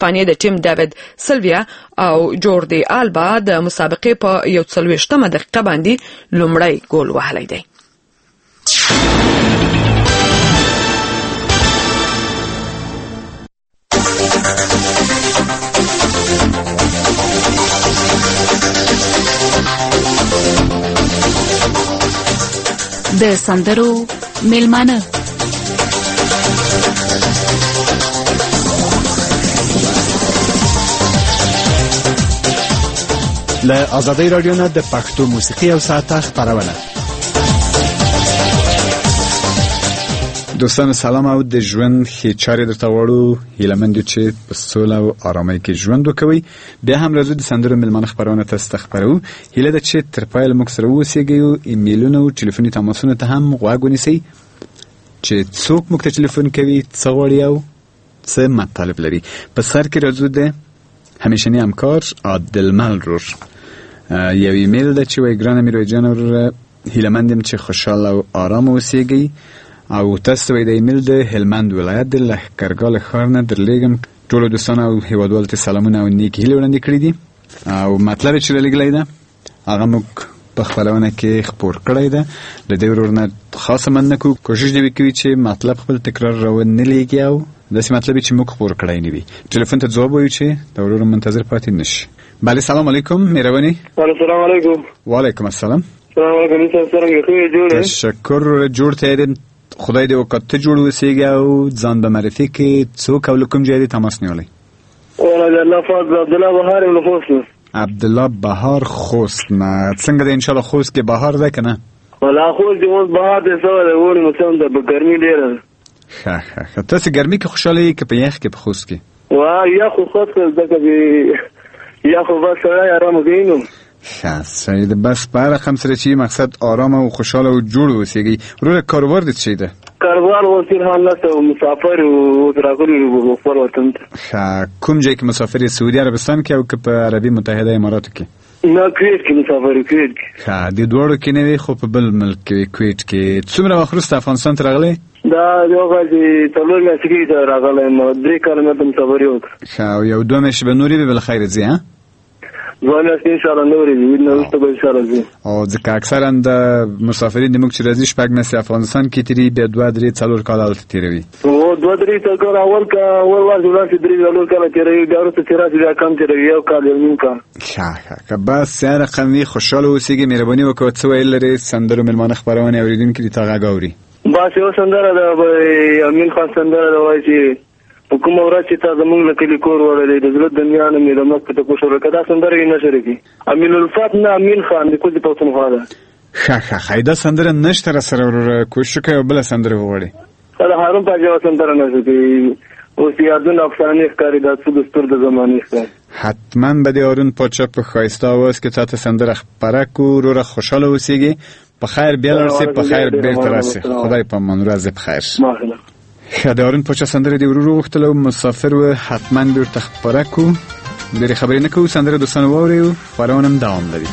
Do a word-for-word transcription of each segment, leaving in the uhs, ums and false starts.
هسپانیې د ټیم ډیوډ سیلویا او جوردي آلبا د مسابقې په یو څلوېښتمه دقیقه باندې لومړی ګول وهلی دی. د سندرو میلمانه له آزادۍ رادیو نه د پښتو موسیقي او ساعته خبرونه. دوستان سلام او د ژوند ښې چارې درته غواړو. هیله مند یو چې په سوله او آرامۍ کې ژوند وکوئ. بیا هم راځو د سندرو میلمانه خبرونه تاسو ته خپروو. هیله ده چې تر پایه له موږ سره واوسیږئ او ایمیلونه او ټلیفوني تماسونه ته هم غوږ ونیسئ چې څوک موږ ته ټلیفون کوي، څه غواړي او څه مطالب لري. په سر کې راځو د همیشنی همکار عادلمل رور یو ایمیل ده چې وایي ګرانه میرویس جان ورور، هیله مند یم چې خوشحاله او آرام اوسیږئ او تاسو ته د ایمیل د هلمند ولایت د لښکرګاه ښار نه درلیږم. ټولو دوستانو او هیوادوالو ته سلامونه او نیکې هیلې وړاندې کړي دي او مطلب چې رالیږلی ده هغه موږ په خپرونه کې خپور کړی ده. د دې ورور نه خاصه مننه کوو. کوشش دې وکړي چې مطلب خپل تکرار راونه لیږي او داسې مطلب چې موږ خپور کړی نه وي. ټلیفون ته ځواب وایو چې د ورور منتظر پاتې نشي. بله سلام علیکم مهرباني. السلام علیکم. وعلیکم السلام. سلام علیکم. څنګه ښه جوړ؟ تشکر. جوړ ته خدای دې وکړه ته جوړ اوسېږې او ځان به معرفي کړې. څوک او له کوم ځای دې تماس نیولی؟ الله فضل عبدالله بهار له خوست نه. عبدالله بهار خوست نه. څنګه دی انشاءالله خوست کې بهار ده که نه؟ ولا خوست کې اوس بهار دی سوی دی اوړي موسم ده په ګرمي ډېره ده. ښه ښه ښه. تاسې ګرمي کې خوشحاله یې که په یخ کې په خوست کې؟ وا یخ خو خوست کې ځکه چې یخ خو بس سړی ارامه کوي نو. ښه سړی د بس په هر رقم سره چې مقصد آرامه او خوشحاله او جوړ اوسېږي. وروره کاروبار دې څه شی ده؟ کاروبار اوس فلحال نشته او مسافر اوس راغلي یو خپل وطن ته. ښه کوم ځای کې مسافر یې؟ سعودي عربستان کې او که په عربي متحده اماراتو کې؟ نه کویت کې مسافر یې. کویت کې. ښه دې دواړو کې نه وي خو په بل ملک کې کویت کې. څومره وخت وروسته افغانستان ته راغلی؟ دا یو کال چې څلور میاشتې کېږي راغلی یم. درې کاله مې ته مسافر یې وکړه. ښه او یو دوه میاشتې به نورې وي بالخیره ځې ها؟ دوه میاشتې انشاءالله نورې وي نه وروسته به انشاءالله ځي. او ځکه اکثرا د مسافرین زموږ چې راځي شپږ میاشتې افغانستان کې تېري بیا دوه درې څلور کاله هلته تېروي. او دوه درې کاله اول که اول وار چې ولاړ شي درې څلور کاله تېروي بیا وروسته چې راشي بیا کم تېروي یو کال یو نیم کال. ښه ښه که بس هر رقم وي خوشحاله اوسېږي. مهرباني وکړه څه ویل لرې سندرو میلمانه خپرونې اورېدونکي دې ته غږ اوري. بس یو سندره ده امین خان سندره ده وایي چې په کومه ورځ چې تا زمونږ له کلي کور وړلی د زړه دنیا نه مې د مخ ته کوشش وکړه. دا سندره یې نشره کړي. امین الفات نه امین خان د کوزې پښتونخوا ده. ښه ښه ښه دا سندره نشته را سره وروره. کوشش وکړئ یو بله سندره وغواړئ. د هارون پاچا یوه سندره نشره کړي. اوس یادونه افسانې ښکاري دا څه دستور د زمانې ښکاري. حتما به د هارون پاچا په ښایسته اواز کې تا ته سندره خپره کړو. وروره خوشحاله اوسېږي. په خیر بیا لاړ سې په خیر بېرته راسې. خدای په امان ورځ په خیر. ښه د هارون پاچا سندره دې ورور وغوښتله او مسافر و حتما به ورته خپره کړو. ډېرې خبرې نه کوو. سندره دوستانو واورئ او خپرونه هم دوام لري.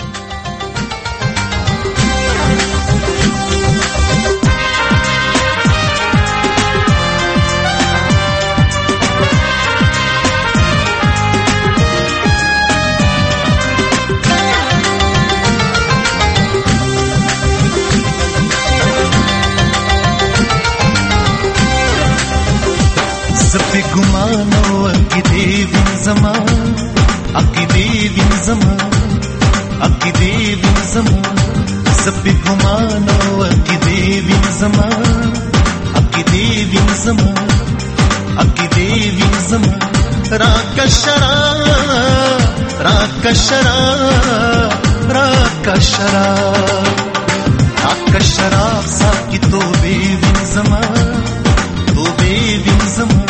زپی گمانو اکی دیوین زمان اکی دیوین زمان اکی دیوین زمان زپی گمانو اکی دیوین زمان اکی دیوین زمان اکی دیوین زمان راک شراب راک شراب راک شراب راک شراب ساکی تو بیوین زمان تو بیوین زمان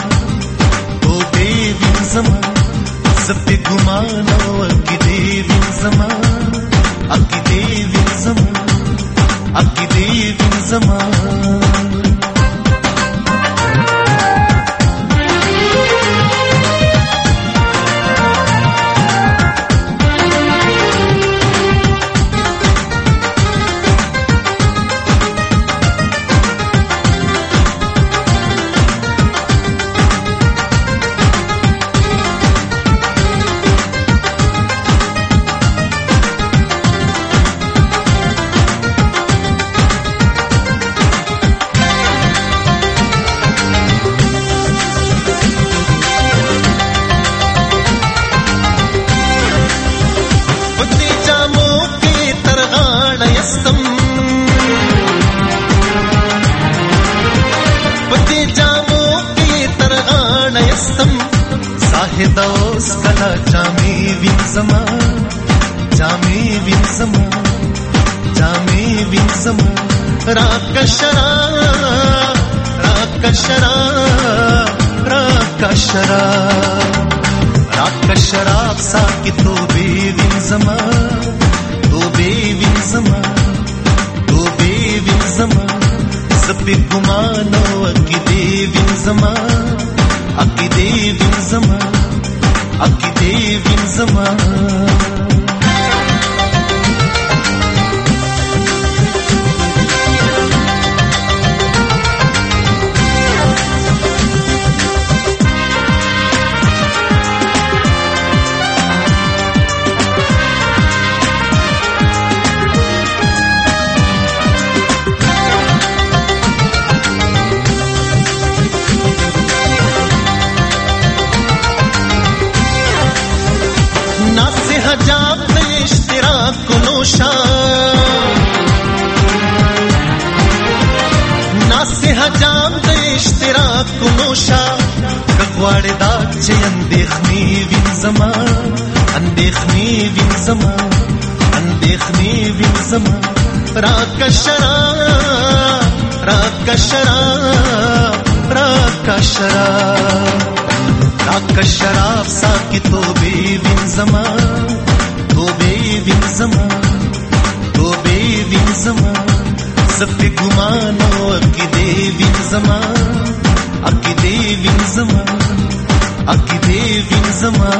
زمان زپی گمانو اکی دیوین زمان اکی دیوین زمان اکی دیوین زمان زاهد اوس کلا جامې وینځما جامې وینځما جامې وینځما راکا شراب راکا شراب راکا شراب راکا شراب ساکی توبې وینځما توبې وینځما توبې وینځما سپې ګمانو عقیدې وینځما عقیدې وینځما عقیدې وینځما حجاب د اشتراک نوشا ناس حجاب د اشتراک نوشا کغواړې دا چې اندېښنې وینځما اندېښنې وینځما اندېښنې وینځما راکا شراب راکا شراب راکا شراب راکا شراب ساکی توبې وینځما توبې وینځما توبې وینځما سپې ګمانو عقیدې وینځما عقیدې وینځما عقیدې وینځما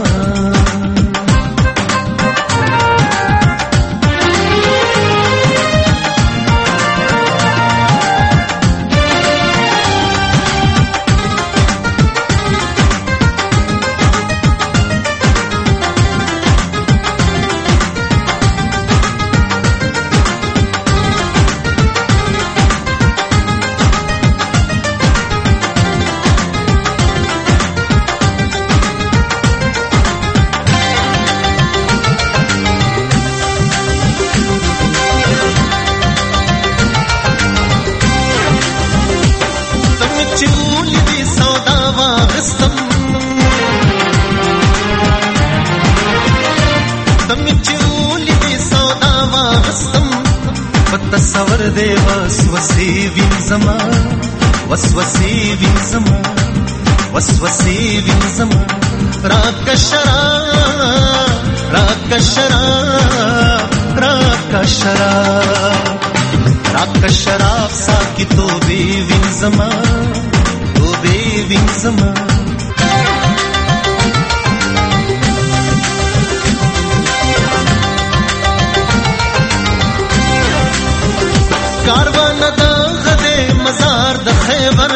تصور دے وسوسے وینځما وسوسے وینځما وسوسے وینځما راکا شراب راکا شراب راکا شراب راکا شراب ساکی توبې وینځما توبې وینځما کاروان د غدې مزار د خیبر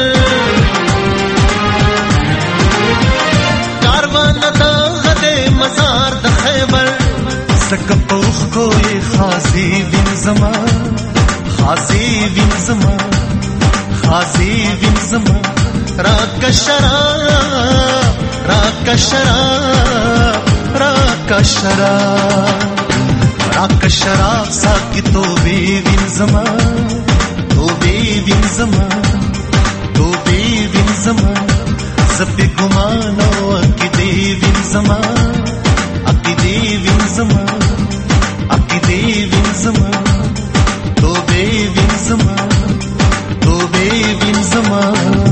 کاروان د غدې مزار د خیبر سکه پوخ کوی خاصی وینځما خاصی وینځما خاصی وینځما راکا شراب راکا شراب راکا شراب راکا شراب ساکی توبې وینځما توبې وینځما توبې وینځما سپې ګمانو عقیدې وینځما عقیدې وینځما عقیدې وینځما توبې وینځما توبې وینځما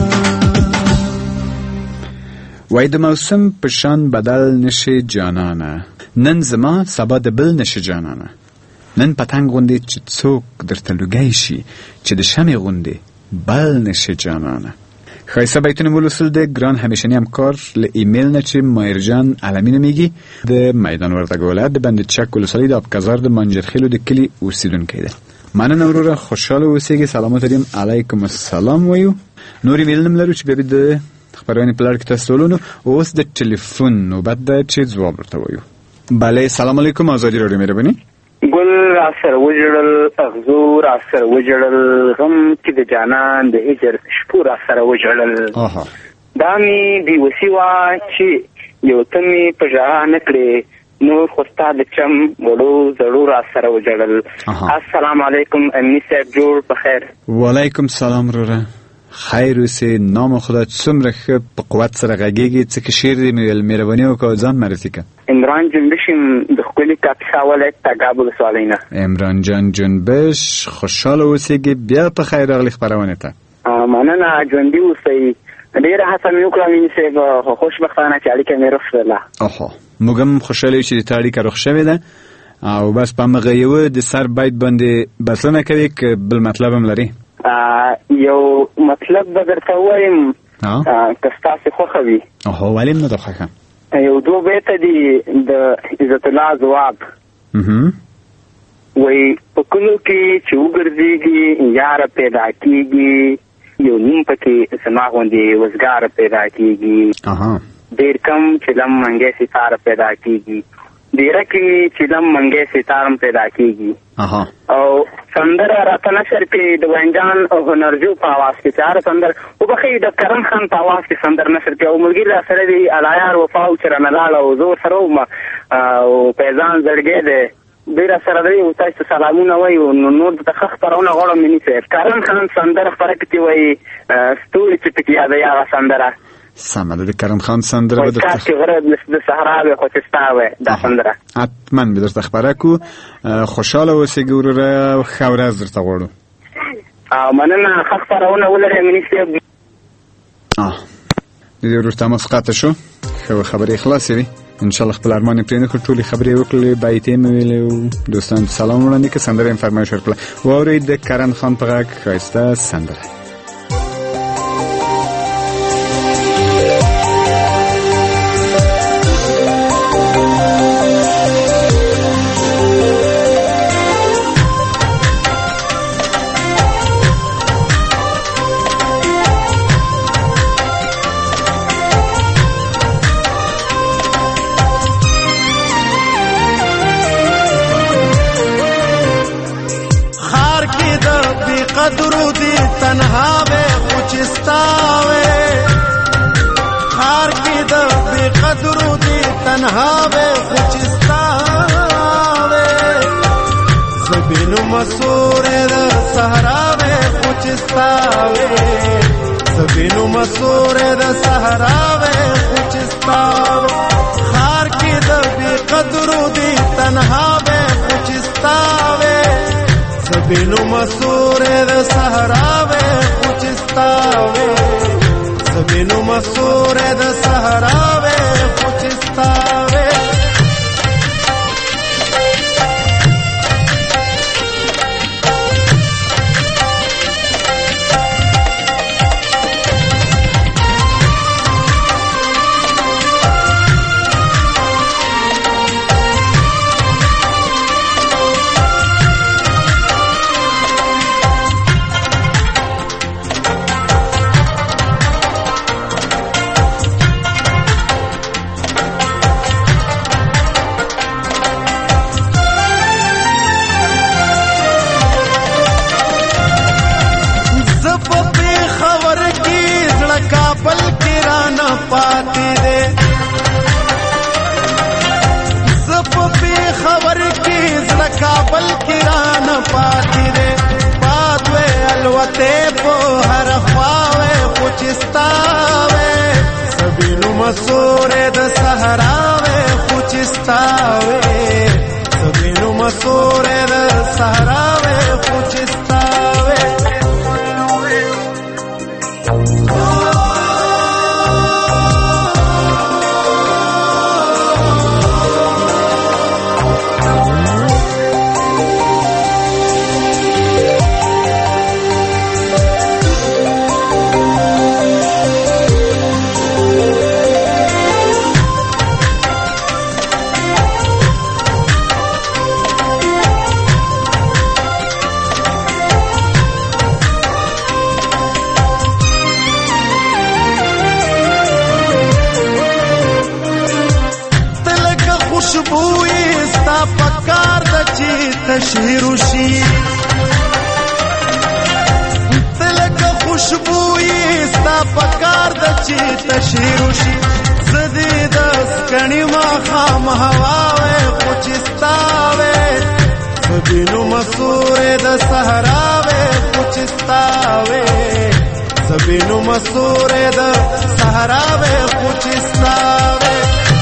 وای د موسم په شان بدل نشي جانانه نن زما سبا د بل نشي جانانه نن پتنګ غوندې چې څوک درته لوګی شي چې د شمع غوندې بل نشي جانانه ښایسته بیتونه مو لوستل د ګران همیشني همکار له ایمیل نه چې ماهرجان علمي نومیږي د میدان وردګ ولایت د بند چک ولسوالۍ د ابکزار د منجرخیلو د کلي اوسیدونکی ده مننه وروره خوشحاله اوسئ سلامات دیم علیکم السلام وایو نور ایمیل نم لرو چې بیا د خبرونه په لړ کې تاسو ولونو اوس د ټلیفون نوبت ده چې ځواب ورته وایو بله سلام علیکم آزادی رادیو مهرباني ګل راسره وجړل اغزو راسره وجړل غم چې د جانان د هجر شپو راسره وجړل آها دا مې بې وسي وه چې یو ته مې په ژړا نه کړې نور خو ستا د چم وړو زړو راسره وجړل السلام علیکم امني صاحب جوړ په خیر وعلیکم سلام وروره خیر اوسې، نام خدا څومره ښه په قوت سره غږېږي. څه که شعر دې مې ویل، مهرباني وکړه ځان معرفي کړه. عمران جنبش یم د ښکلي کاپیسا ولایت تګاب ولسوالۍ نه. عمران جان جنبش، خوشحاله اوسېږي، بیا په خیر راغلي خپرونې ته. مننه، ژوندي اوسئ. ډېره هڅه مې وکړه مینې صاحب، خو خوشبختانه چې اړیکه مې رخ شوله. اوهو، موږ هم خوشحاله یو چې د تا اړیکه رخ شوې ده، او بس په همغه یوه د سر بیت باندې بسنه کوي که بل مطلب هم لري؟ یو مطلب به درته ووایم که ستاسې خوښه وي. اوهو، ولې نه ده خوښه؟ یو دو بیته دي د عزت الله ځواب. وایي په کلو کې چې وګرځېږي یاره پیدا کېږي، یو نیم پکې زما غوندې وزګاره پیدا کېږي، ډېر کم چې لم منګی ستاره پیدا کېږي، ډېره کې چې لم منګی ستارم پیدا کېږي. او سندره راته نشر کې د وینجان او هنرجو په اواز کې چې هره سندر وبښئ د کرم خان په اواز کې سندر نشر کې، او ملګري را سره دی الایار وفاو چې رانه لاړه او زه ورسره وم او پیزان زړګی دی دوی را سره دی او تاسو سلامونه وایي. نو نور د ښه خپرونه غواړم مینې صاحب. کرم خان سندره خپره کړې وایي ستوري چې پکې یادوي هغه سندره. سمه ده، د کرم خان سندره به درته کاشکې غره د صحرا وې خو چې ستا وې دا سندره حتما به درته خپره کړو. خوشحاله اوسېږه وروره، ښه ورځ درته غواړو. مننه، ښه خپرونه ولرئ مینې صاحب. د دې وروسته تماس قطع شو، ښه خبرې خلاصې وي. انشاءالله خپل ارمان یې پرې نه کړ، ټولې خبرې یې وکړلې، بیتې مې ویلې او دوستانو ته سلام وړاندې کړه، سندره یې فرمایش ورکړه. واورئ د کرم خان په غږ ښایسته سندره. قدرو دی تنها وے خوچستاوے، خار کی دا بے قدرو دی تنها وے خوچستاوے، زبینو مسور دا سہرا وے خوچستاوے، زبینو مسور دا سہرا وے خوچستاوے، خار کی دا بے قدرو دی تنها وے خوچستاوے، زبینو مسور د صحراوے خوچستاوے، زبینو مسور د صحراوے خوچستاوے. کابل کران پاتی دے پاتوے الوتے پو ہر خواوے خوچستاوے، سبینو مسورے د سہراوے خوچستاوے، سبینو مسورے د سہراوے خوچستاوے. تشهیروشی تلک خوشبوئی ستا پکار د چی تشهیروشی، زدی دس کنی ما خام هواوے خوچستاوے، زبینو مسور د صحراوے خوچستاوے، زبینو مسورې د صحرا وې خو چې ستا وې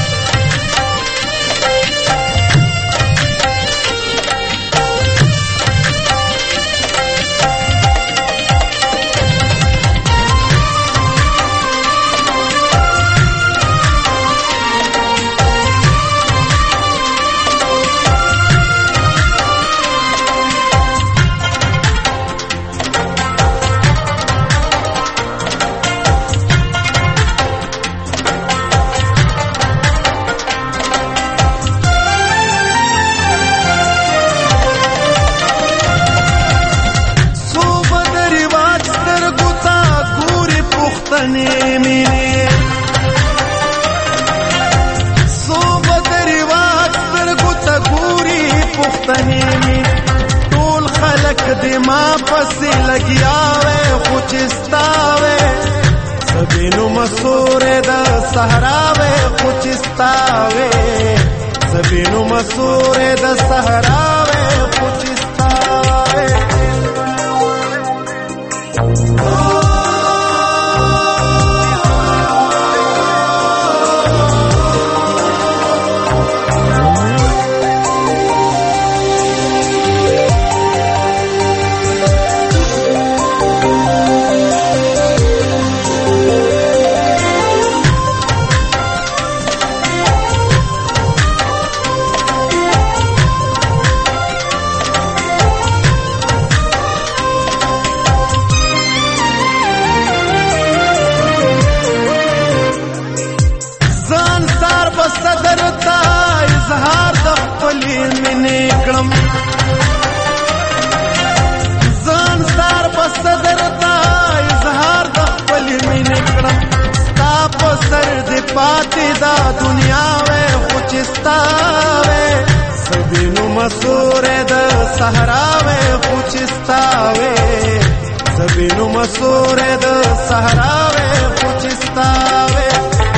ټول خلق دې ما پسې لګیا وې خو چې ستا وې زبینو مسورې د صحرا وې خو چې ستا وې زبینو مسورې د صحرا وې خو چې ستا وې پاتې دا دنیا وې خو چې ستا وې زبینو مسورې د صحرا وې خو چې ستا وې زبینو مسورې د صحرا وې خو چې ستا وې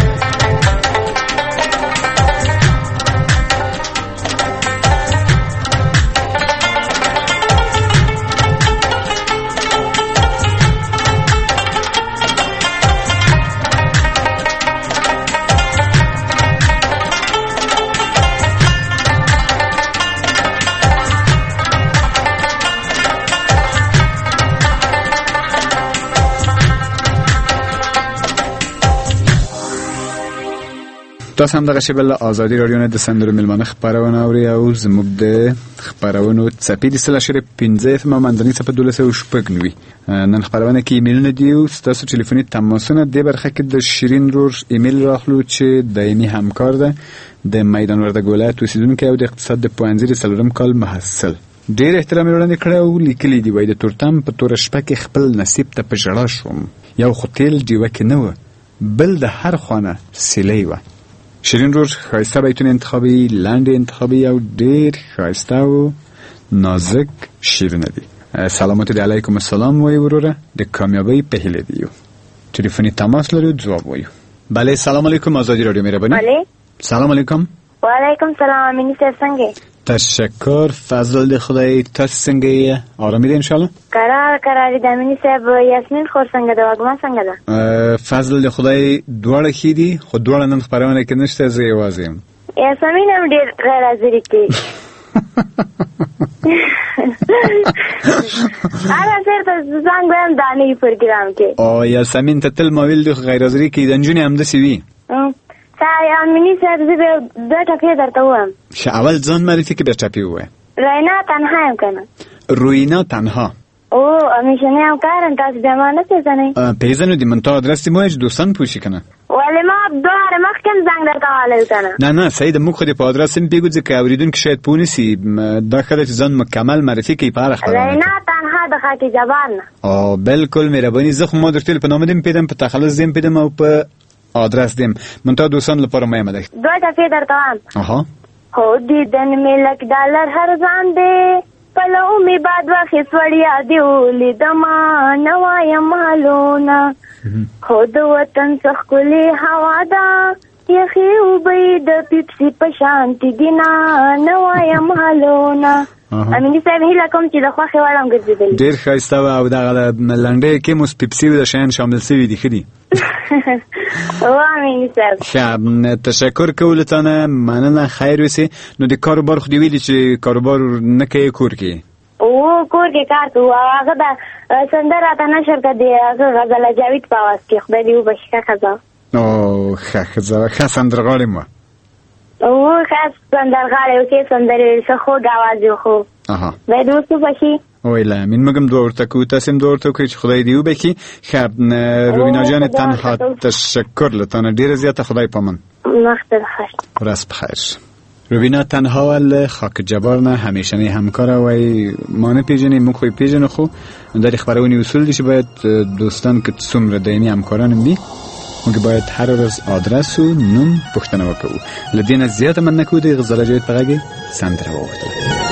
تاسو هم دغه شبل آزادی رادیو نه د سندرو ملمانه خبرونه اوري او زموږ د خبرونو څپې د سلاشر پنځه ته مندنی څه په دولسه او شپږنوي نن خبرونه کې ایمیلونه دی او تاسو ټلیفوني تماسونه د برخه کې د شیرین رور ایمیل راخلو چې دایمي همکار ده د میدان ورده ولایت اوسیدونکو او د اقتصاد د پوهنځي څلورم کال محصل ډیر احترام وړاندې کړ او لیکلي دی وای د تورتم په تور شپه کې خپل نصیب ته پجړا شوم یو خوتل دیو کې نه و بل د هر خانه سلی و شیرین رور خایسته بیتون انتخابی لند انتخابی او دیر خایسته و نازک شیرینه دی سلامات دی علیکم السلام وی وروره دی کامیابی پهله دیو تلیفونی تماس لرو جواب ویو بله سلام علیکم آزادی رادیو میره بنی بله سلام علیکم و علیکم سلام امینی صاحب څنګه تشکر فضل دی خدای تاسو څنګه آرامی دی انشالله قرار قرار دی امینی صاحب یاسمین خور څنګه ده واګما څنګه ده فضل دی خدای دواړه خې دي خو دواړه نن خبرونه کې نشته زه یوازې یم یاسمین هم ډیر غیر حاضر کی هغه چیرته څنګه هم دانی پروګرام کې او یاسمین ته تل مویل دی غیر حاضر کی د انجونی هم د سی وی سای امینی صاحب زه د ټکی درته وایم اول ځان معرفي کې به ټاپی وای رینا تنها یم کنه روینا تنها او همیشه نه هم کارن تاسو زمانه پیژنئ پیژنو دي من ته ادرس دی موج دوستان پوښی کنه ولی ما دواره مخکم زنگ درته والو کنه نه نه سید مخ خو په ادرس هم پیګو ځکه اوریدونکو شاید پونیسی داخله ځان مکمل معرفي کې په اړه خبره رینا تنها د خاطی جبان او بالکل مهرباني زه خو ما درته په نامه دیم پیدم په تخلص دیم پیدم او په آدرس دیم من تا دوستان لپاره مهمه ده دو دفعه در توام آها خو دیدن ملک دلار هر ځان دی پلو می باد وخی سوړیا دیولی دما نوایا مالونا خو د وطن څخه کلی هوا ده یخی او اوبه د پیپسي په شانتي دینا نه وایم هلونه. امیني صاحب هیله کوم چې د خوښې وړ هم ګرځېدلي. ډېر ښایسته وه او دغه د لنډۍ کې موس پیپسي د شیان شامل شوي دي. ښه دي. و امیني صاحب ښه، تشکر کوو له تا نه، مننه، خیر وسې. نو د کاروبار خو دې ویلي چې کاروبار نه کوې، کور کې او کور کې کار کوو. هغه د سندره راته نشر کړه د هغه غزله جاوید په اواز کې. خدای دې وبښي ښه ښځه. او ښه ښځه ښه سندرغاړې م وه. او ښه سندرغاړې و، ښې سندرې، ښه خوږ اواز یې خو خدای دې اوس وبښي. ویله امین موږ هم دعا ورته کوو، تاسې هم دعا ورته وکړئ چې خدای دې وبښي. ښه روینا جانې تنها تشکر له تا نه ډېره زیاته. خدای پامان. وخت بخیر. ورځ بخیر. روینا تنها ول خاک جبار نه همیشنی همکاره وای ما نه پیژنې، موږ خو یې پیژنو، خو در خبرونې اصول دي چې باید دوستان که څومره دایمي همکاران هم دي موږ باید هر ورځ آدرس و نوم پوښتنه وکړو. له دې نه زیاته من نکوو. د غزاله جاوید په غږ کې سندره وغوښتله.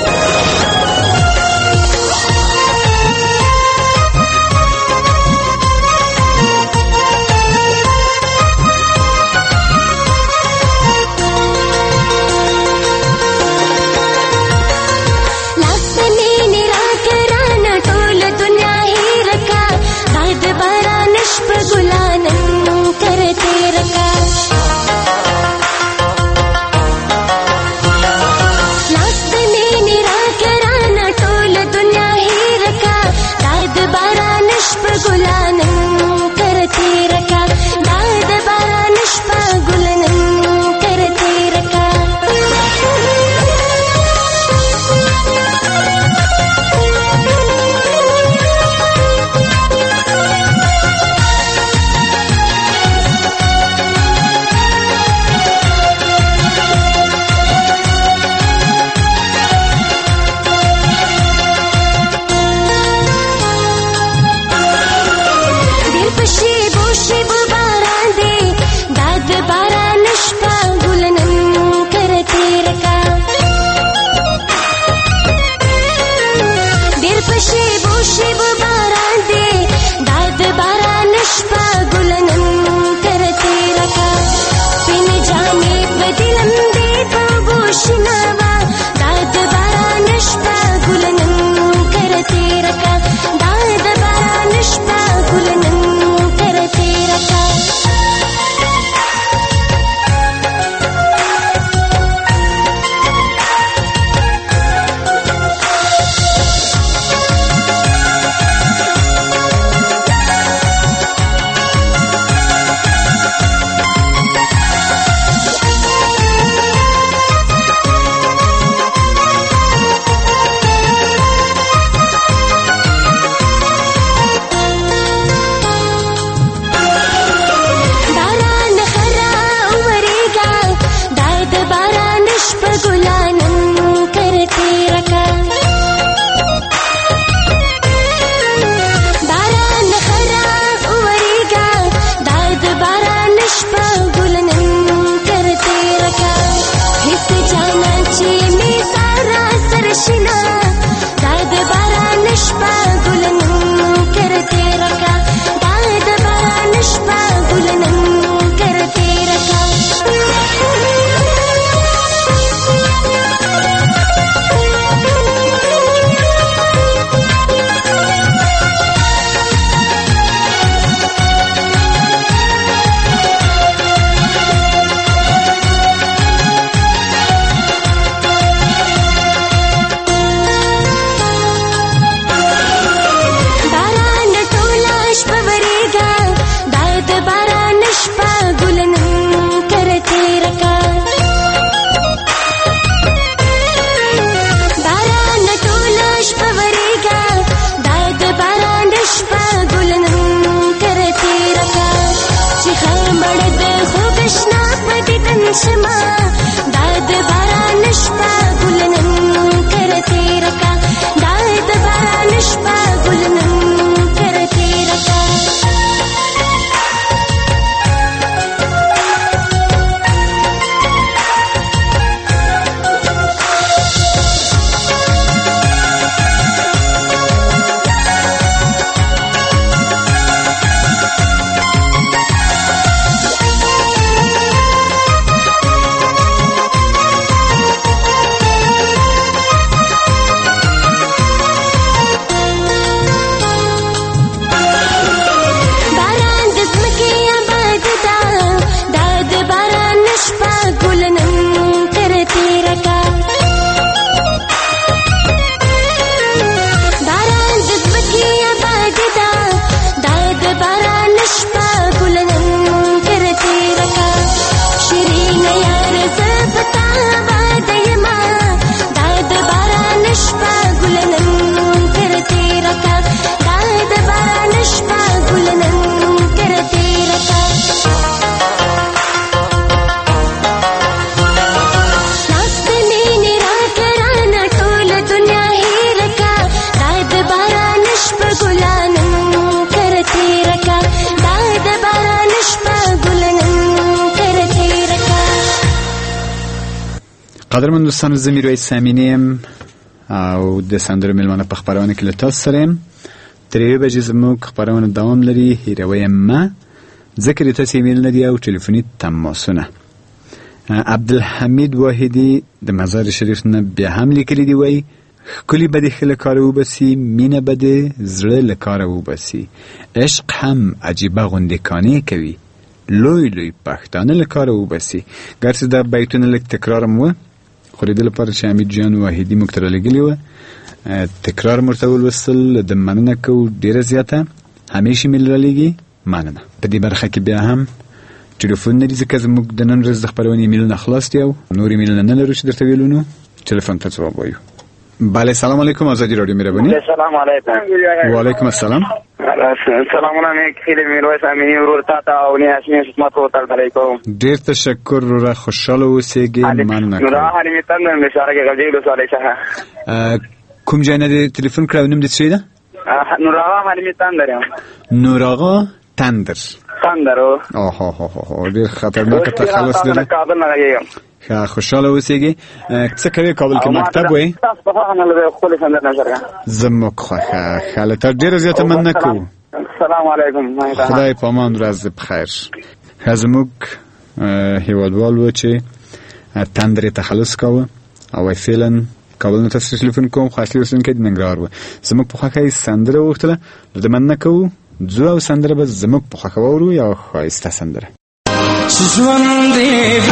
قدرمن دوستان، زه میرویس سامینی یم او د سندرو میلمانه په خپرونه کې له تاسو سره یم. تر یوې بجې زموږ خپرونه دوام لري. هیروی ما ذکر تاسو ایمیل ندی او ټلیفوني تماسونه. عبدالحمید واحدی د مزار شریف نه بیا هم لیکلی دی، وای کلی بدی خل کار وبسی، مینه بده زړه له کار وبسی، عشق هم عجیبه غوندکانی کوي، لوی لوی پښتانه له کار وبسی. ګرځي دا بیتونه لیک تکرارم و خو دې لپاره چې حمید جان واحدی مکتر لګلی و تکرار مرتول وصل د مننه کو ډیره زیاته همیشه ملالېږي مننه. په دې برخه کې بیا هم ټلیفون نه دي ځکه زموږ د نن ورځ د خپرونې ایمیلونه خلاص دي او نور ایمیلونه نه لرو چې درته ویلو. نو ټلیفون ته ځواب وایو. بله، سلام علیکم. آزادی رادیو مهربانی. سلام علیکم. و علیکم السلام. سلامونه مې خیلی میرویس امینی ورور تا ته او نه اسمه خدمت وکړل علیکم. ډیر تشکر ورور، خوشاله اوسېږئ. مننه. نو را حالې مې تند مې شاره کې غوډې له سوالې څخه کوم ځای نه ټلیفون کړو؟ نوم دې څه ده؟ نور آغا حالې مې تند یم. نور آغا تندر تندرو. اوه هو هو ډیر خطرناک تخلص دی. کابل نه راځم. ښه، خوشاله اوسېږئ. څه کوي کابل کې مکتب وای؟ تاسو په هغه نه له خپل څنګه نظر زموږ خوښه خاله ته ډیر زیاته مننه کوم. السلام علیکم. خدای په امان، ورځ بخیر. زموږ هیوادوال و چې تندر تخلص کاوه او فعلا کابل نه تاسو ټلیفون کوم خاصی اوسونکي د ننګرهار و. زموږ په خوښه سندره وختله د مننه کوو. زو او سندره به زموږ په خوښه وورو یا ښایسته سندره. ژوند دې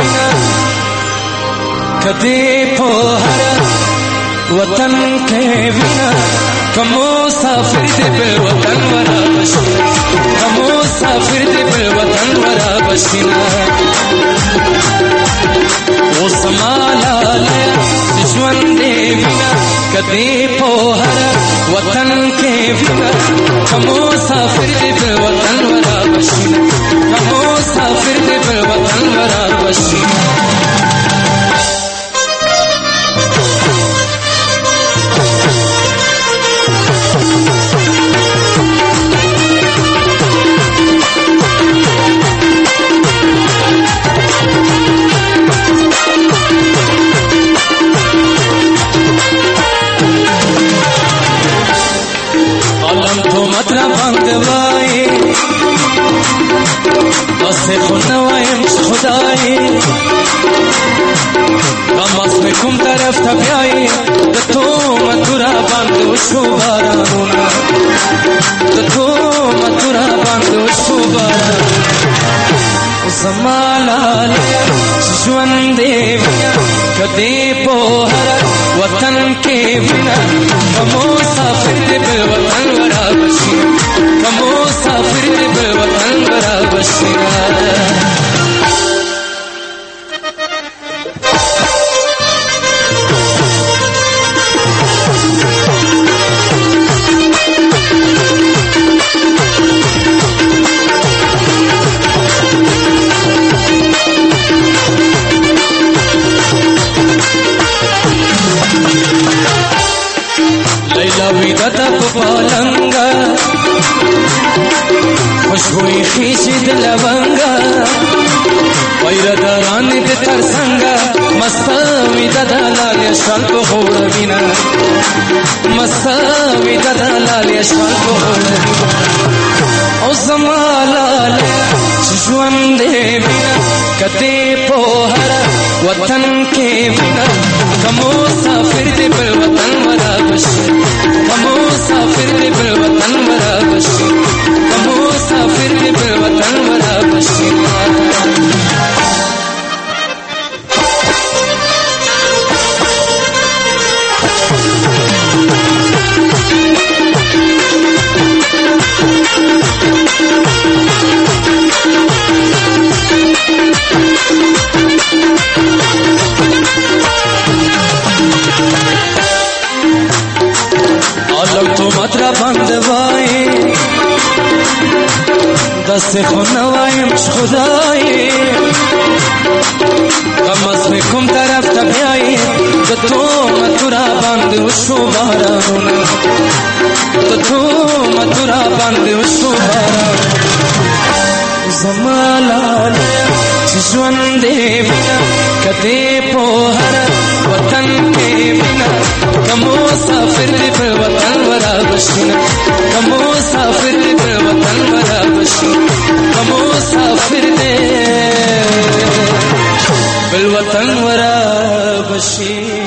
کدی په هر وطن کې وینا کوم سافر دې په وطن ورا بشي، کوم سافر دې په وطن ورا بشي. او سمالا ژوند دې وینا کدی په هر وطن کې وینا کوم سافر دې په وطن ورا بشي، کوم سافر دې په وطن ورا بشي. کوم طرف ته بیاي د تو متورا باندې شو بارانونه، د تو متورا باندې شو بارانونه. زمالا ژوند دې کدی په هر وطن کې وینا کوم سافر دې په وطن ورا بشي، کوم سافر دې په وطن ورا بشي. پالنگا خوشبوئی خیچی دلونگا ویرداران دی ترسنگا مستاوی ددالال یشال بخور بینا، مستاوی ددالال یشال بخور بینا. او زمالال ژوند دې بینا کدی په هر وطن کې بینا کوم سافر دې په وطن ورا بشي، کوم سافر دې په وطن ورا بشي، کوم سافر دې په وطن ورا بشي. عالم تو مطرح بندوائی دست خونوایم خدای کم از میں کم طرف تبیائی تو متورا بند شو بارانونا، تو متورا بند شو بارانونا. زمالا ژوند دې کدی په هر مسافر دی په وطن ورا بشونه کوم مسافر دی په وطن ورا بشونه کوم مسافر دی په وطن ورا بشي.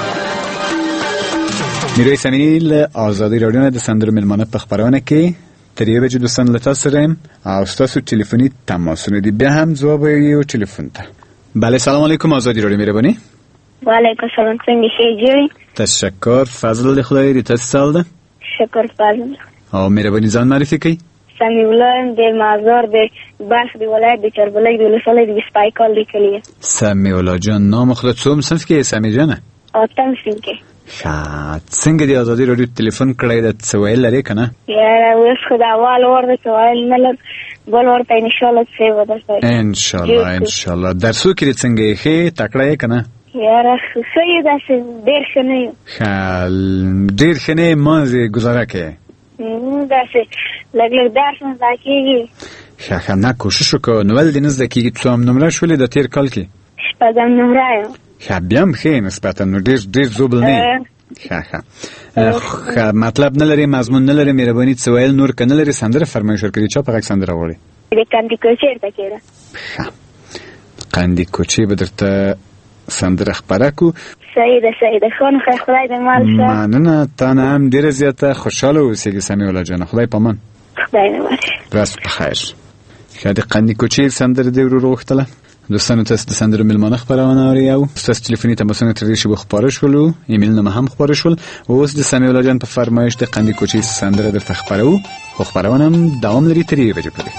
میرویس امینی له آزادی رادیو نه د سندرو ملمانه په خبرونه کې تر یو بجې دوستان له تاسو سره یم او ستاسو ټلیفوني تماسونه دي. بیا هم ځواب یو ټلیفون ته. بله سلام علیکم آزادی رادیو مهربانی. وعلیکم سلام څنګه شې جوړی؟ تشکر. فضل دی خدای دې تاسو سال ده؟ شکر فضل. او مهربانی ځان معرفي کړئ. سمیع الله د مازار د بلخ د ولایت د چربلک د ولسوالۍ د سپایکال لیکلی. سمیع الله جان نام خودت څوم صنف کې سمیع جانه؟ اتم صنف کې. ښه څنګه دی آزادی رادیو ټلیفون کړی د څه ویل لري که نه؟ یاره اوس خو د اول ورته څه ویل نه لرم بل ورته انشاءالله څه به درته انشاءالله انشاءالله درسو کې دې څنګه یې ښې تکړه یې که نه؟ یاره ښه یو داسې ډېر ښه نه یو. ښه ډېر ښه نه یې منځ ګزاره کوې؟ داسې لږ لږ درس نه زده کېږي. ښه ښه نه کوشش وکړه نو ولې دې نه زده کېږي؟ څوم نمره شولې د تېر کال کې؟ شپږم نمره یم. ښه بیا هم ښه نسبتا نو ډېر ډېر زوبل نه یې. ښه ښه ښه مطلب نه لري مضمون نه لري مهرباني څه ویل نور که نه لري سندره فرمایش ورکړي چا په غږ سندره غواړي؟ د قندي کوچې ته کېده. ښه قندي کوچې به درته سندره خپره کړو. صحیح ده صحیح ده ښه نو خیر خدای دې مال شه. مننه تا نه هم ډېره زیاته خوشحاله اوسېږي سمیع الله جانه خدای په امان. خدای دې مال شه. ورځ په خیر. ښه د قندي کوچې سندره دې ورو وغوښتله. دوستانو تاسو د سندرو ملمانه خبرونه اورئ او ستاسو ټلیفوني تماسونه تر دې شی خپاره شول ایمیلونه هم خپاره شول. اوس د سمیع الله جان په فرمایش د قندي کوچې سندره درته خپرو خو خبرونه هم دوام لري تر یوې بجې پورې.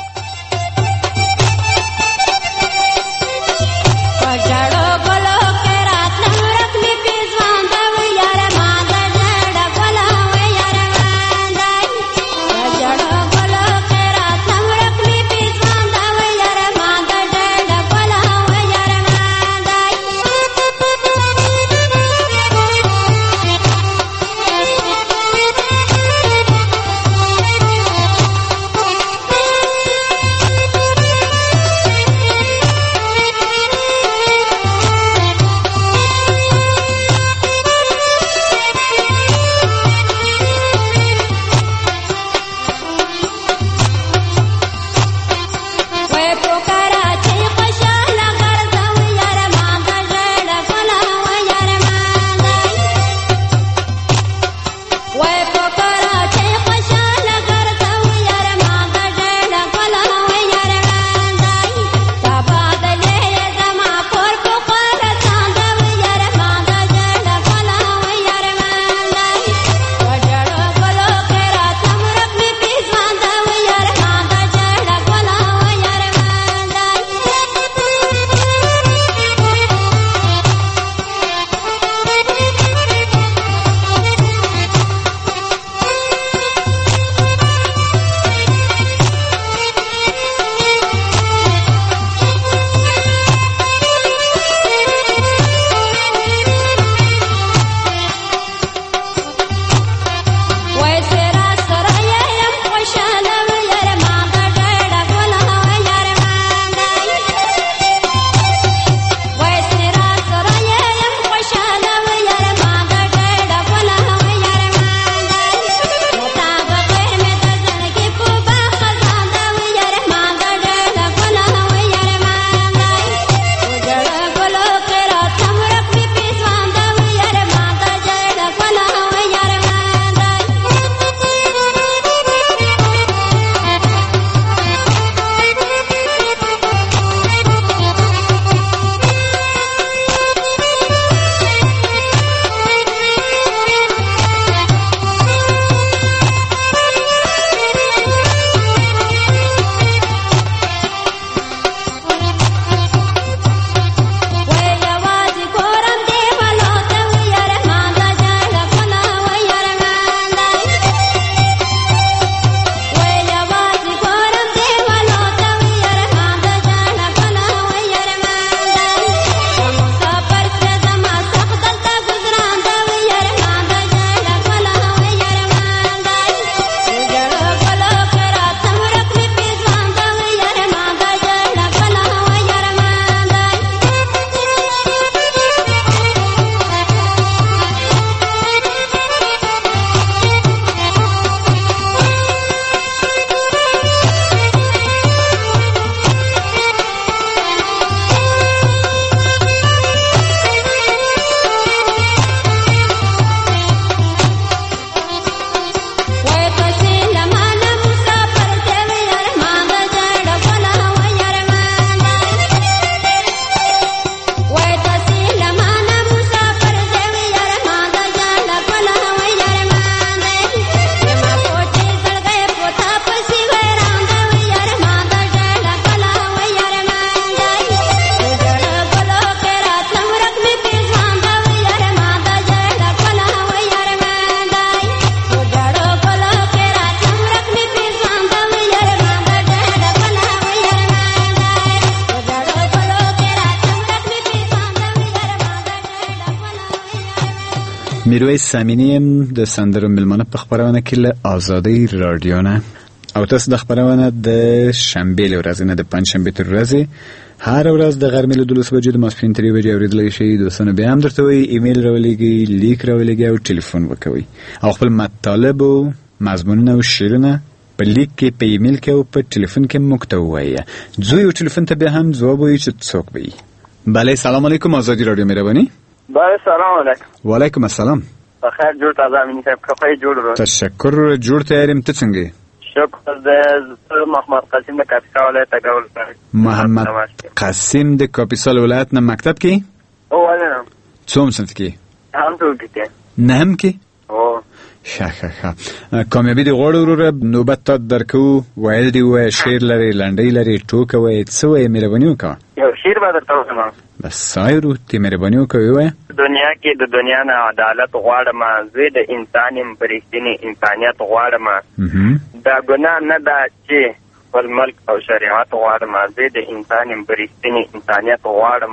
میرویس سامینی د سندرو ملمنه په خبرونه کې له آزادۍ رادیو نه او تاسو د خبرونه د شنبه ورځې نه د پنځشنبه تر ورځې هر ورځ د غرمې له دولس بجې د ماسپښین تر یوې بجې اورېدلی شئ. دوستانو بیا هم درته وایي ایمیل راولېږئ، لیک راولېږئ او ټلیفون وکوئ او خپل مطالب او مضمونونه او شعرونه په لیک کې، په ایمیل کې او په ټلیفون کې موږ ته ووایه. ځو یو ټلیفون ته بیا هم ځواب وایي چې څوک به وي. بله، سلام علیکم. آزادی رادیو مهربانی. بله سلام علیکم. وعلیکم السلام. بخیر جوړ تازه امین صاحب، کفای جوړ رو. تشکر. جوړ تیاریم. ته څنګه؟ شکر د محمد قاسم د کاپیسا ولایت ګول کړ. محمد قاسم د کاپیسا ولایت نه مکتب کې؟ او ولنه. څوم صنف کې؟ هم ټول کې. نهم کې؟ او ښه ښه ښه. کامیابي دې غواړو وروره، نوبت تا درکو. ویل دې ووایه، شعر لرې، لنډۍ لرې، ټوکه وایې، څه وایې؟ مهرباني وکړه. یو شعر به درته ووایم. بس سایرو ته مهرباني وکړه ووایه. دنیا کې د دنیا نه عدالت غواړم، زه د انسان یم په رښتینې انسانیت غواړم. دا ګناه نه ده چې خپل ملک او شریعت غواړم، زه د انسان یم په رښتینې انسانیت غواړم.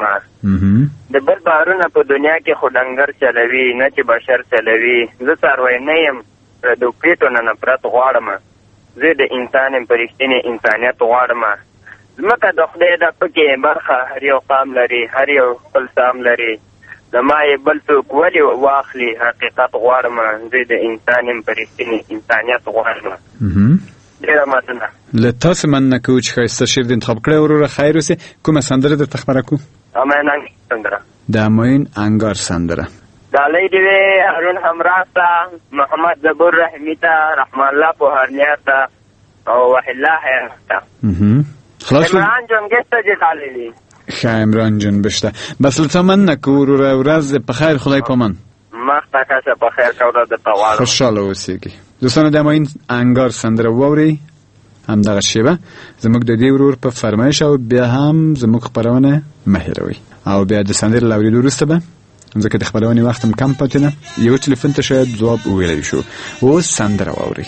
د بل بارونه په دنیا کې خو ډنګر چلوي، نه چې بشر چلوي. زه څاروی نه یم، د دوکېټو نه نفرت غواړم، زه د انسان یم په رښتینې انسانیت غواړم. ځمکه د خدای ده، پکې برخه هر یو قام لري، هر یو خپل سام لري. زما یې بل څوک ولې واخلي، حقیقت غواړم، زه د انسان یم په رښتینې انسانیت غواړم. ډېره مننه. له تاسو مننه کوو چې ښایسته شعر د انتخاب کړی. وروره خیر اوسې. کومه سندره درته خبره کړو؟ امین انګار سندره. د امین انګار سندره. ډالۍ دې وې هارون همراه ته، محمد زبور رحمي ته، رحمان الله پوهرنیا ته او وحیدالله حیات ته. عمران جنګښت ته دې ډالۍ دي. ښه عمران جان بشته. بس له تا مننه کوو وروره. ورځ په خیر، خدای پامان. مخته کشه په خیر کوره درته غواړم. خوشحاله اوسېږي. دوستانو د امین انګار سندره واورئ همدغه شیبه زموږ د دې ورور په فرمایش او بیا هم زموږ خپرونه مه هېروئ. او بیا د سندرې له اورېدو وروسته به ځکه د خپرونې وخت هم کم پاتې نه، یو ټلیفون ته شاید ځواب وویلی شو. اوس سندره واورئ.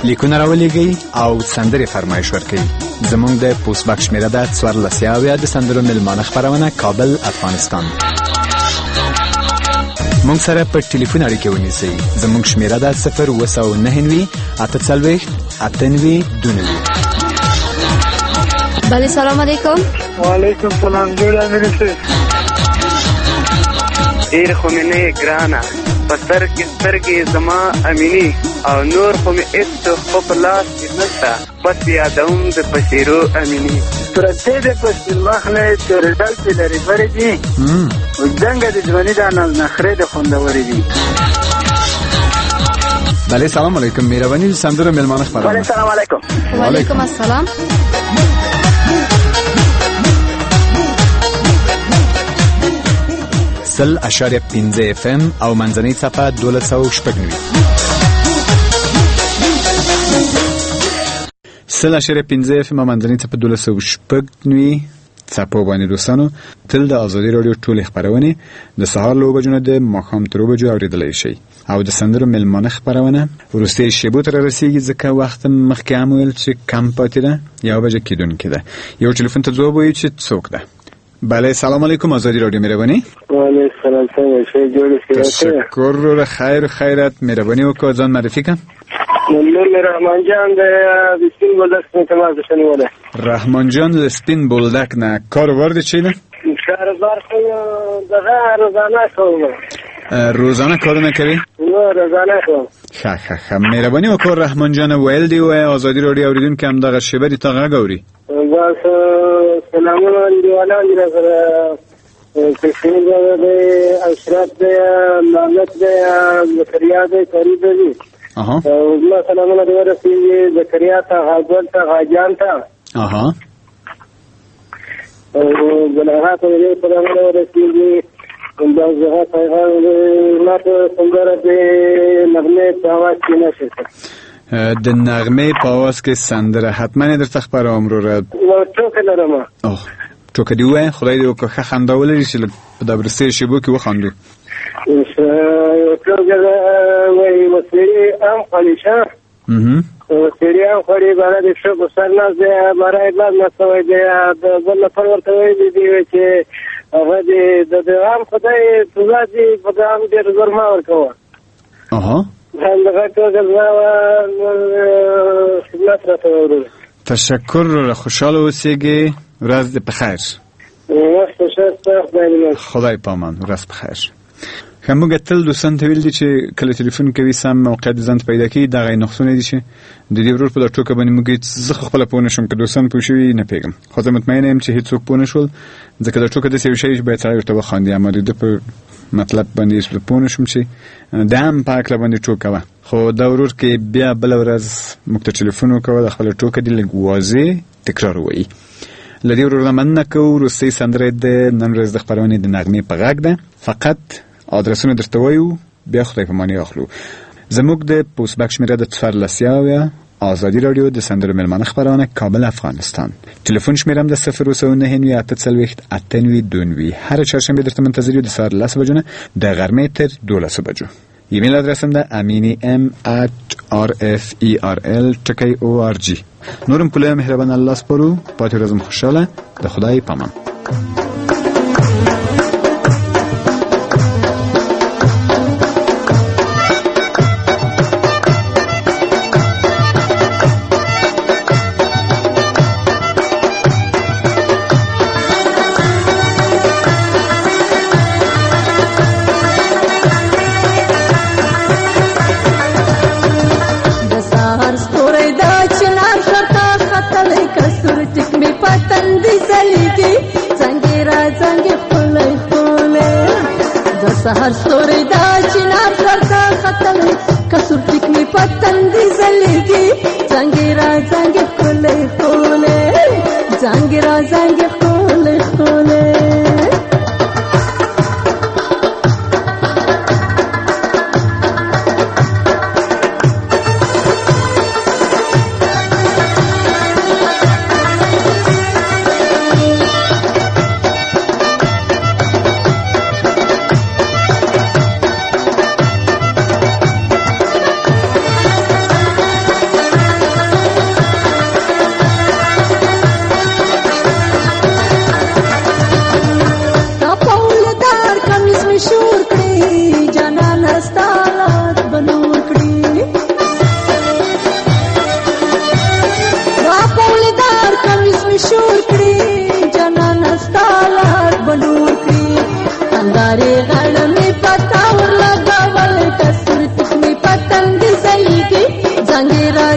لیکونه راولېږئ او سندرې فرمایش ورکړئ. زموږ د پوسټ باکس شمېره ده څوارلس یاویا د سندرو میلمانه خپرونه کابل افغانستان. مونږ سره په ټلیفون اړیکه ونیسئ. زموږ شمېره ده صفر اوه سوه نهه نوي اته څلوېښت اته نوي دوه نوي. بله سلام علیکم. وعلیکم سلام. جوړه امینه صاحب ډېر خو مې نه یې ګرانه په سر کې سترګې زما امیني او نور خو مې هېڅ خو په لاس کې نشته بس یادوم د پشیرو امیني پرتې د پښتونمخ نه تورېدل چې لرې برې دي ځنګه د ژوندي د نخرې د خوندورې دي. بله سلام علیکم. مهرباني د سندرو میلمانه خپرونه. بله سلام علیکم. وعلیکم السلام. سل اشاریه پنځه اف ام او منځنۍ څپه دولس سوه شپږ نوي. سل اشاریه پنځه اف ام او منځنۍ څپه دولس سوه شپږ نوي څپو باندې دوستانو تل د ازادي راډیو ټولې خپرونې د سهار له اوه بجو نه د ماښام تر اوه بجو اورېدلی شئ او د سندرو میلمانه خپرونه وروستۍ شیبو ته رارسېږي ځکه وخت مخکې هم ویل چې کم پاتې ده یوه بجه کېدونکې ده. یو ټلیفون ته ځواب وایو چې څوک ده. بله سلام علیکم. آزادی رادیو مهربانی. وعلیکم السلام. څنګه شئ؟ جوړ شئ؟ تشکر رو خیر خیرت. مهربانی وکړه ځان معرفي کړه. نور مې رحمان جان د سپین بولدک نه تماس شنیوله. رحمان جان له سپین بولدک نه کاروبار د چی ده؟ کاروبار خو دغه روزانه کوم. روزانه کارونه کوي؟ نه روزانه کوم. ښه ښه ښه مهرباني وکړه رحمان جان ویل دی وای آزادی رادیو اوریدونکو هم دغه شیبه دي تا غږ اوري. بس سلامونه دیواله دې سره تشکیل دی اشرف دی محمد دی زکریا دی فرید دی. اها. ما سلامونه دی ورسېږي زکریا ته حاضر ته حاجان ته. اها. او بلغه ته دې سلامونه ورسېږي. دا زه پیغام ما ته څنګه دې نغمه په आवाज کې نشته. د نغمه په आवाज کې سندره حتما درته خبروم رو را. نو ټوکه لرم. اوه ټوکه دی وای خدای دې وکړه خنداول لري چې په دبرسته شیبو کې وخاندو. ټوکه وای مسری ام خلیشه. اها. مسری ام خلی باندې د شو په سر نه ده برای بعد نه سوي دی د بل پر ورته وی دی چې هغه دې د عام خدای تولا دې په عام دې زرما ورکوه. اها. هغه ټوکه زما خدمت راته ورو. تشکر رو خوشحال اوسېږئ. ورځ دې په خیر. وخت ښه. خدای پامان. ورځ په خیر. موږ تل دوستان ته ویل دي چې کله ټلیفون کوي سم موقعیت ځان پیدا کوي دغه نقصونه دي چې د دې ورور په دا ټوکه باندې موږ زه خپل پوه نشم که دوستان پوه شوي نه پیږم خو زه مطمئنه یم چې هیڅوک پوه نشول ځکه دا ټوکه داسې یو شی چې باید سړی ورته وخاندي اما د ده په مطلب باندې هېڅ پوه نشم چې د هم په هکله باندې ټوکه وه خو دا ورور کې بیا بله ورځ موږ ته ټلیفون وکړه د خپله ټوکه دې لږ واضح تکرار ووایي له دې ورور نه مننه کوو وروستۍ سندره د نن ورځ د خپرونې د نغمې په غږ ده فقط آدرسونه درته وایو بیا خدای پاماني اخلو زموږ د پوسټ باکس شمېره د څوارلس یاویا آزادی رادیو د سندرو میلمانه خپرونه کابل افغانستان ټلیفون شمېرم د صفر اوه سوه نهه نوي اته څلوېښت اته نوي دوه نوي هره چهارشنبې درته منتظر یو د سهار لس بجو نه د غرمې تر دولسو بجو ایمیل ادرسم ده امینی ام ات آر اف ای آر ال ټکی او آر جی نورم پوله مهربان الله سپارو پاتې ورځم خوشحاله د خدای پامان سهر ستوري دا چنار درته ختم کسر ټیک می پتن دي زلګي څنګه څنګه خولې خولې څنګه څنګه خولې خولې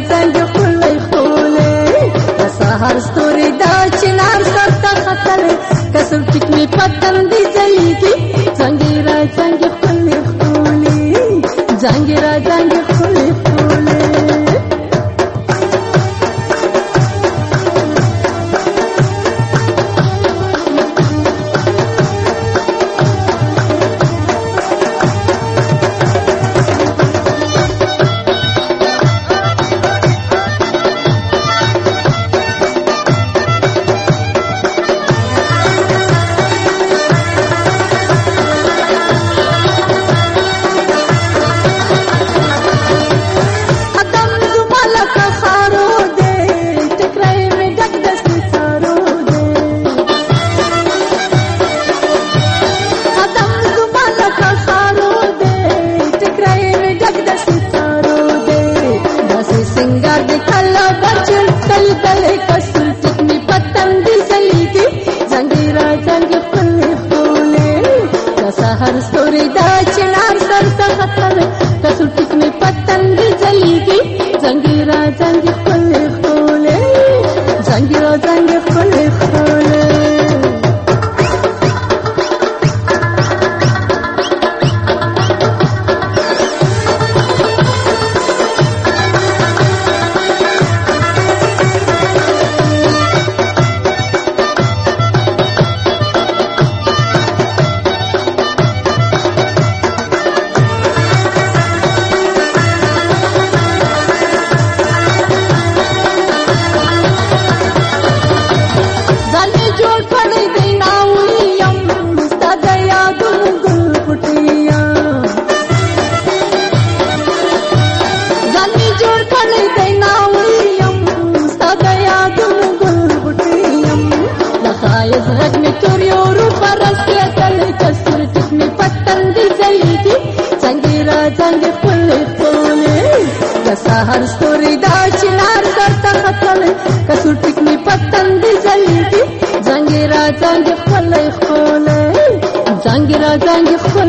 زنګ خولې خولې سهار ستوري دا چنار سر ته خطلې کسل ټیک می پتن دی ځلیږي زنګ را زنګ خولې خولې زنګ را زنګ خولې خولې سهار ستوري دا چنار سر ته خطلې کسو ټیک می پتن دی ځلیږي زنګ را زنګ خولې خولې زنګ را زنګ